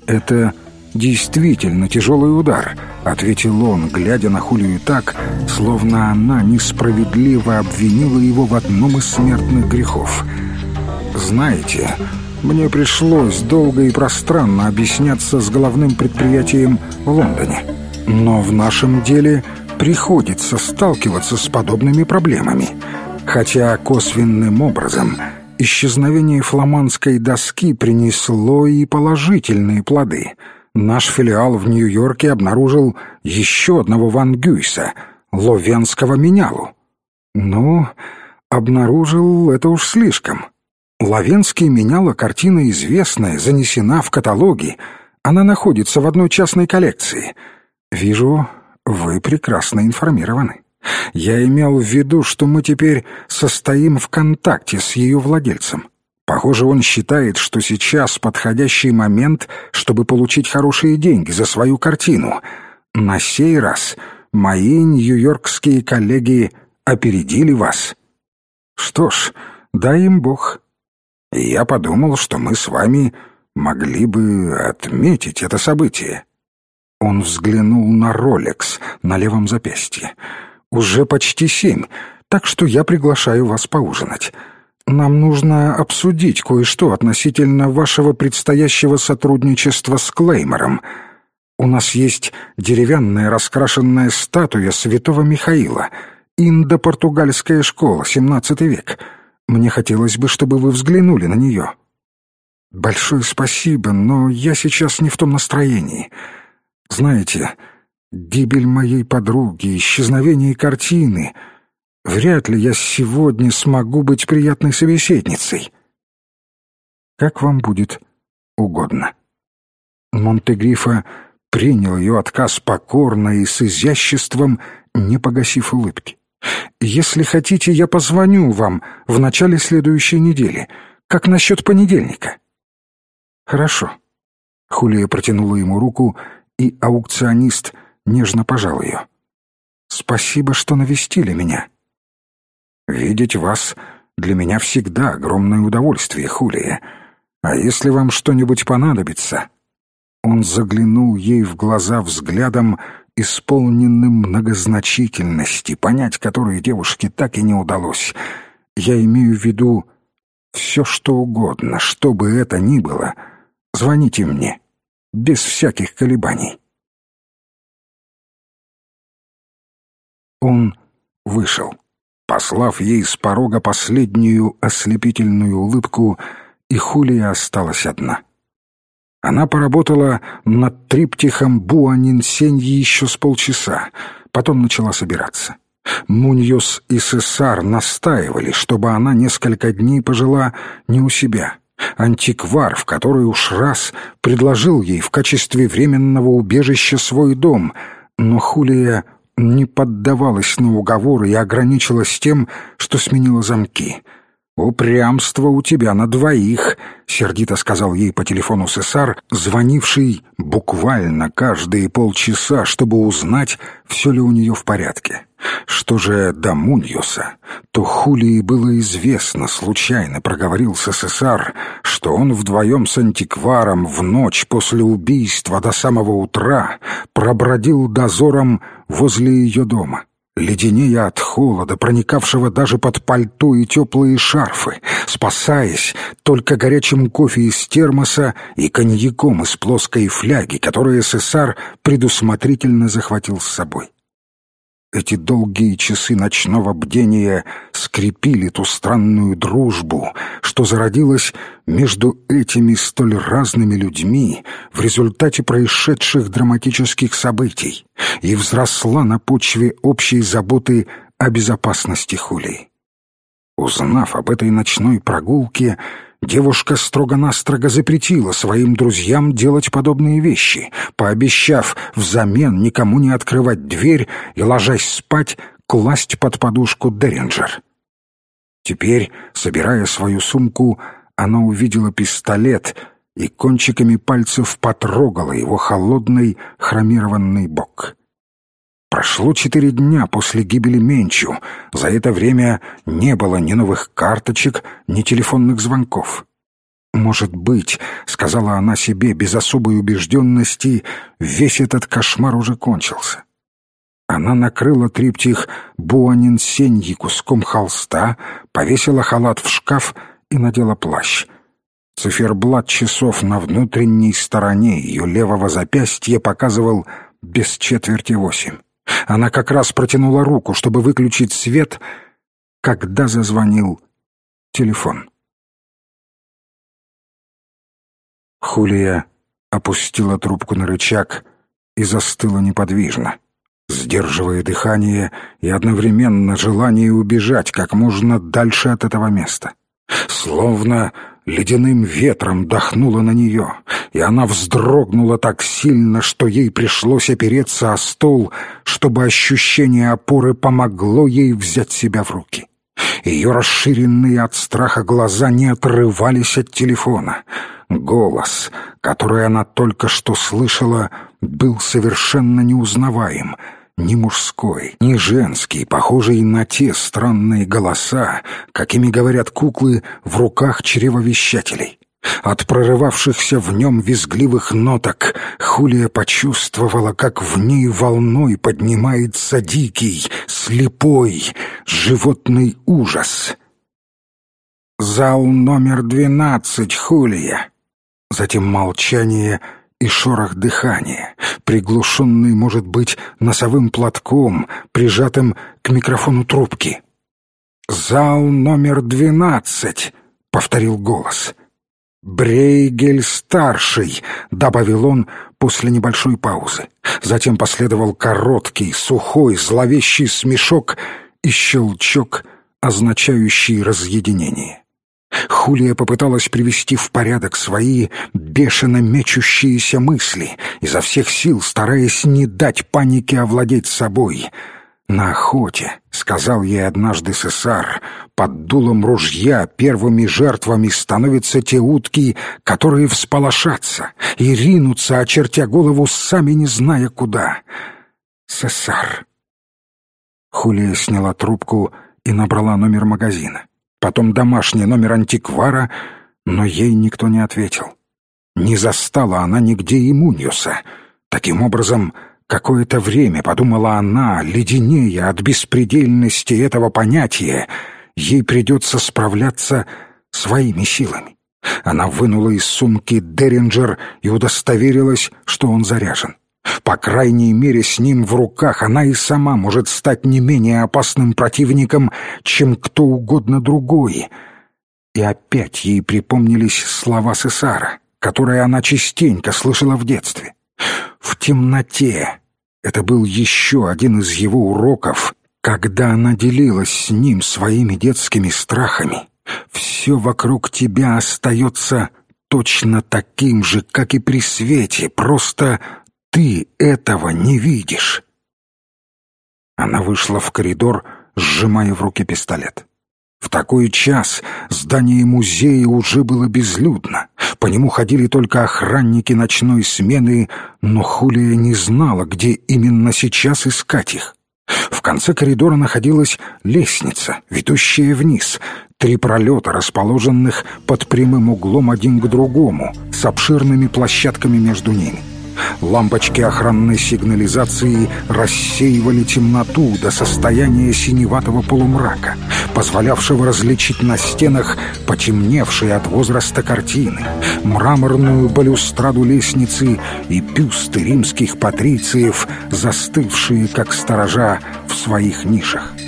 «Это действительно тяжелый удар», — ответил он, глядя на Хулию так, словно она несправедливо обвинила его в одном из смертных грехов. «Знаете, мне пришлось долго и пространно объясняться с головным предприятием в Лондоне. Но в нашем деле приходится сталкиваться с подобными проблемами. Хотя косвенным образом исчезновение фламандской доски принесло и положительные плоды. Наш филиал в Нью-Йорке обнаружил еще одного Ван Гюйса, ловенского менялу. Ну, обнаружил — это уж слишком. Ловенский меняла — картина известная, занесена в каталоги. Она находится в одной частной коллекции. Вижу, вы прекрасно информированы. Я имел в виду, что мы теперь состоим в контакте с ее владельцем. Похоже, он считает, что сейчас подходящий момент, чтобы получить хорошие деньги за свою картину. На сей раз мои нью-йоркские коллеги опередили вас. Что ж, дай им Бог. И я подумал, что мы с вами могли бы отметить это событие». Он взглянул на Ролекс на левом запястье. «Уже почти 7, так что я приглашаю вас поужинать. Нам нужно обсудить кое-что относительно вашего предстоящего сотрудничества с Клеймором. У нас есть деревянная раскрашенная статуя святого Михаила, индо-португальская школа, 17 век. Мне хотелось бы, чтобы вы взглянули на нее». «Большое спасибо, но я сейчас не в том настроении. Знаете, гибель моей подруги, исчезновение картины. Вряд ли я сегодня смогу быть приятной собеседницей». «Как вам будет угодно». Монтегрифо принял ее отказ покорно и с изяществом, не погасив улыбки. «Если хотите, я позвоню вам в начале следующей недели. Как насчет понедельника?» «Хорошо». Хулия протянула ему руку, и аукционист нежно пожал ее. «Спасибо, что навестили меня». «Видеть вас для меня всегда огромное удовольствие, Хулия. А если вам что-нибудь понадобится...» Он заглянул ей в глаза взглядом, исполненным многозначительности, понять которой девушке так и не удалось. «Я имею в виду все, что угодно, что бы это ни было. Звоните мне, без всяких колебаний». Он вышел, послав ей с порога последнюю ослепительную улыбку, и Хулия осталась одна. Она поработала над триптихом Буанинсеньи еще с полчаса, потом начала собираться. Муньос и Сесар настаивали, чтобы она несколько дней пожила не у себя. Антиквар, в который уж раз предложил ей в качестве временного убежища свой дом, но Хулия не поддавалась на уговоры и ограничилась тем, что сменила замки. «Упрямство у тебя на двоих», — сердито сказал ей по телефону Сесар, звонивший буквально каждые полчаса, чтобы узнать, все ли у нее в порядке. Что же до Муньоса, то Хулии было известно, случайно проговорился Сесар, что он вдвоем с антикваром в ночь после убийства до самого утра пробродил дозором возле ее дома, леденея от холода, проникавшего даже под пальто и теплые шарфы, спасаясь только горячим кофе из термоса и коньяком из плоской фляги, которую Сесар предусмотрительно захватил с собой. Эти долгие часы ночного бдения скрепили ту странную дружбу, что зародилась между этими столь разными людьми в результате происшедших драматических событий и взросла на почве общей заботы о безопасности Хулии. Узнав об этой ночной прогулке, девушка строго-настрого запретила своим друзьям делать подобные вещи, пообещав взамен никому не открывать дверь и, ложась спать, класть под подушку Деринджер. Теперь, собирая свою сумку, она увидела пистолет и кончиками пальцев потрогала его холодный хромированный бок. Прошло 4 дня после гибели Менчу. За это время не было ни новых карточек, ни телефонных звонков. «Может быть, — сказала она себе без особой убежденности, — весь этот кошмар уже кончился». Она накрыла триптих Буанинсеньи куском холста, повесила халат в шкаф и надела плащ. Циферблат часов на внутренней стороне ее левого запястья показывал 7:45. Она как раз протянула руку, чтобы выключить свет, когда зазвонил телефон. Хулия опустила трубку на рычаг и застыла неподвижно, сдерживая дыхание и одновременно желание убежать как можно дальше от этого места. Словно ледяным ветром дохнуло на нее, и она вздрогнула так сильно, что ей пришлось опереться о стол, чтобы ощущение опоры помогло ей взять себя в руки. Ее расширенные от страха глаза не отрывались от телефона. Голос, который она только что слышала, был совершенно неузнаваем. Ни мужской, ни женский, похожий на те странные голоса, какими говорят куклы в руках чревовещателей. От прорывавшихся в нем визгливых ноток Хулия почувствовала, как в ней волной поднимается дикий, слепой, животный ужас. «Зал номер 12, Хулия!» Затем молчание и шорох дыхания, приглушенный, может быть, носовым платком, прижатым к микрофону трубки. «Зал номер 12», — повторил голос. «Брейгель-старший», — добавил он после небольшой паузы. Затем последовал короткий, сухой, зловещий смешок и щелчок, означающий разъединение. Хулия попыталась привести в порядок свои бешено мечущиеся мысли, изо всех сил стараясь не дать панике овладеть собой. «На охоте», — сказал ей однажды Сесар, — «под дулом ружья первыми жертвами становятся те утки, которые всполошатся и ринутся, очертя голову, сами не зная куда». Сесар. Хулия сняла трубку и набрала номер магазина. Потом домашний номер антиквара, но ей никто не ответил. Не застала она нигде и Муньоса. Таким образом, какое-то время, подумала она, леденея от беспредельности этого понятия, ей придется справляться своими силами. Она вынула из сумки Деринджер и удостоверилась, что он заряжен. По крайней мере, с ним в руках она и сама может стать не менее опасным противником, чем кто угодно другой. И опять ей припомнились слова Сесара, которые она частенько слышала в детстве. В темноте. Это был еще один из его уроков, когда она делилась с ним своими детскими страхами. Все вокруг тебя остается точно таким же, как и при свете, просто ты этого не видишь. Она вышла в коридор, сжимая в руке пистолет. В такой час здание музея уже было безлюдно. По нему ходили только охранники ночной смены, но Хулия не знала, где именно сейчас искать их. В конце коридора находилась лестница, ведущая вниз, 3 пролета, расположенных под прямым углом один к другому, с обширными площадками между ними. Лампочки охранной сигнализации рассеивали темноту до состояния синеватого полумрака, позволявшего различить на стенах потемневшие от возраста картины, мраморную балюстраду лестницы и бюсты римских патрициев, застывшие, как сторожа, в своих нишах.